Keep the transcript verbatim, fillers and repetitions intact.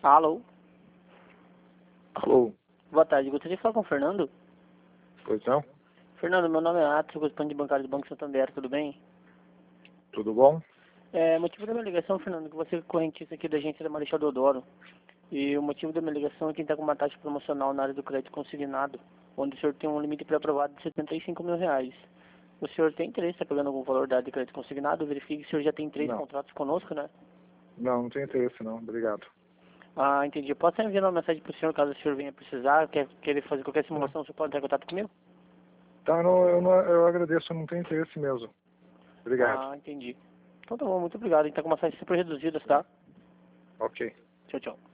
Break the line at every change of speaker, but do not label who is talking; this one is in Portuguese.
Alô?
Alô?
Boa tarde, gostaria de falar com o Fernando?
Pois não?
Fernando, meu nome é Atos, eu correspondo bancário do Banco Santander, tudo bem?
Tudo bom?
É, motivo da minha ligação, Fernando, que você é correntista aqui da agência da Marechal Deodoro. E o motivo da minha ligação é que está com uma taxa promocional na área do crédito consignado, onde o senhor tem um limite pré-aprovado de setenta e cinco mil reais. O senhor tem interesse, está pegando algum valor da área de crédito consignado? Verifique que o senhor já tem três
Não.
contratos conosco, né?
Não, não tem interesse não. Obrigado.
Ah, entendi. Posso enviar uma mensagem para o senhor caso o senhor venha precisar, quer querer fazer qualquer
Não.
simulação, o senhor pode entrar em contato comigo?
Tá, não, eu, não, eu agradeço, eu não tenho interesse mesmo. Obrigado.
Ah, entendi. Então tá bom, muito obrigado. Então com uma taxa super reduzida, tá?
Ok.
Tchau, tchau.